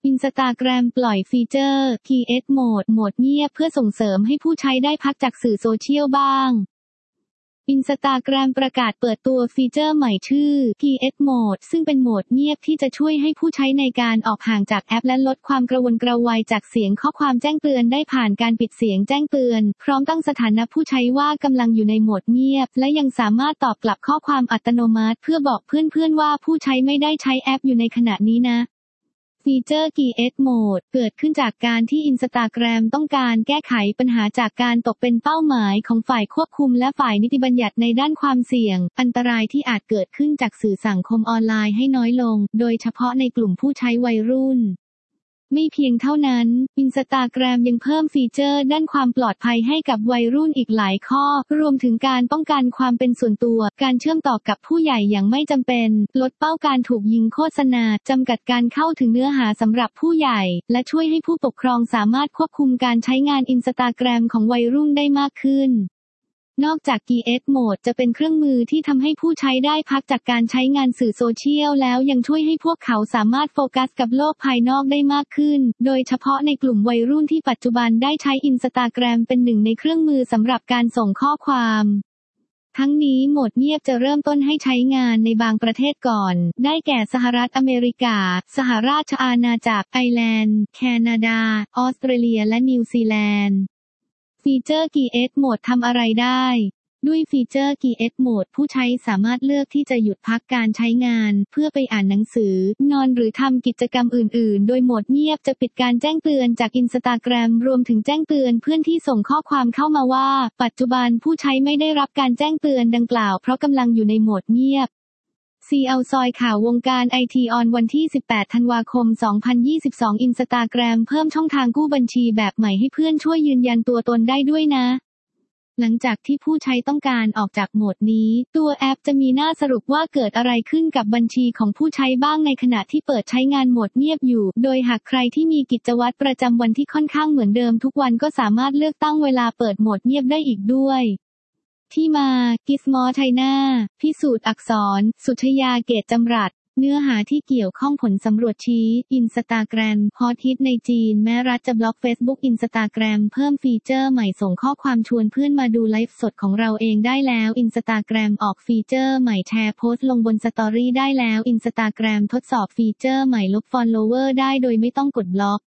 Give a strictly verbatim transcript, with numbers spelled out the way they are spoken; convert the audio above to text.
Instagram ปล่อยฟีเจอร์ Quiet Mode โหมดเงียบเพื่อส่งเสริมให้ผู้ใช้ได้พักจากสื่อโซเชียลบ้าง Instagram ประกาศเปิดตัวฟีเจอร์ใหม่ชื่อ Quiet Mode ซึ่งเป็นโหมดเงียบที่จะช่วยให้ผู้ใช้ในการออกห่างจากแอปและลดความกระวนกระวายจากเสียงข้อความแจ้งเตือนได้ผ่านการปิดเสียงแจ้งเตือนพร้อมตั้งสถานะผู้ใช้ว่ากำลังอยู่ในโหมดเงียบและยังสามารถตอบกลับข้อความอัตโนมัติเพื่อบอกเพื่อนๆว่าผู้ใช้ไม่ได้ใช้แอปอยู่ในขณะนี้นะฟีเจอร์ Quiet Mode เกิดขึ้นจากการที่ Instagram ต้องการแก้ไขปัญหาจากการตกเป็นเป้าหมายของฝ่ายควบคุมและฝ่ายนิติบัญญัติในด้านความเสี่ยงอันตรายที่อาจเกิดขึ้นจากสื่อสังคมออนไลน์ให้น้อยลงโดยเฉพาะในกลุ่มผู้ใช้วัยรุ่นไม่เพียงเท่านั้น Instagram ยังเพิ่มฟีเจอร์ด้านความปลอดภัยให้กับวัยรุ่นอีกหลายข้อรวมถึงการป้องกันความเป็นส่วนตัวการเชื่อมต่อกับผู้ใหญ่อย่างไม่จำเป็นลดเป้าการถูกยิงโฆษณาจำกัดการเข้าถึงเนื้อหาสำหรับผู้ใหญ่และช่วยให้ผู้ปกครองสามารถควบคุมการใช้งาน Instagram ของวัยรุ่นได้มากขึ้นนอกจาก Quiet Mode จะเป็นเครื่องมือที่ทำให้ผู้ใช้ได้พักจากการใช้งานสื่อโซเชียลแล้วยังช่วยให้พวกเขาสามารถโฟกัสกับโลกภายนอกได้มากขึ้นโดยเฉพาะในกลุ่มวัยรุ่นที่ปัจจุบันได้ใช้ Instagram เป็นหนึ่งในเครื่องมือสำหรับการส่งข้อความทั้งนี้โหมดเงียบจะเริ่มต้นให้ใช้งานในบางประเทศก่อนได้แก่สหรัฐอเมริกาสหราชอาณาจักรไอร์แลนด์แคนาดาออสเตรเลียและนิวซีแลนด์ฟีเจอร์ Quiet Mode ทำอะไรได้ด้วยฟีเจอร์ Quiet Mode ผู้ใช้สามารถเลือกที่จะหยุดพักการใช้งานเพื่อไปอ่านหนังสือนอนหรือทำกิจกรรมอื่นๆโดยโหมดเงียบจะปิดการแจ้งเตือนจาก Instagram รวมถึงแจ้งเตือนเพื่อนที่ส่งข้อความเข้ามาว่าปัจจุบันผู้ใช้ไม่ได้รับการแจ้งเตือนดังกล่าวเพราะกำลังอยู่ในโหมดเงียบซี แอล ซอยข่าววงการไอทีออนวันที่สิบแปดธันวาคมสองพันยี่สิบสอง Instagram เพิ่มช่องทางกู้บัญชีแบบใหม่ให้เพื่อนช่วยยืนยันตัวตนได้ด้วยนะหลังจากที่ผู้ใช้ต้องการออกจากโหมดนี้ตัวแอปจะมีหน้าสรุปว่าเกิดอะไรขึ้นกับบัญชีของผู้ใช้บ้างในขณะที่เปิดใช้งานโหมดเงียบอยู่โดยหากใครที่มีกิจวัตรประจำวันที่ค่อนข้างเหมือนเดิมทุกวันก็สามารถเลือกตั้งเวลาเปิดโหมดเงียบได้อีกด้วยที่มากิสมอไทน่าพิสูจน์อักษรสุทยาเกตจำรัดเนื้อหาที่เกี่ยวข้องผลสำรวจชี้ Instagram ฮอตฮิตในจีนแม้รัฐจะบล็อก Facebook Instagram เพิ่มฟีเจอร์ใหม่ส่งข้อความชวนเพื่อนมาดูไลฟ์สดของเราเองได้แล้ว Instagram ออกฟีเจอร์ใหม่แชร์โพสต์ลงบนสตอรี่ได้แล้ว Instagram ทดสอบฟีเจอร์ใหม่ลบ follower ได้โดยไม่ต้องกดบล็อก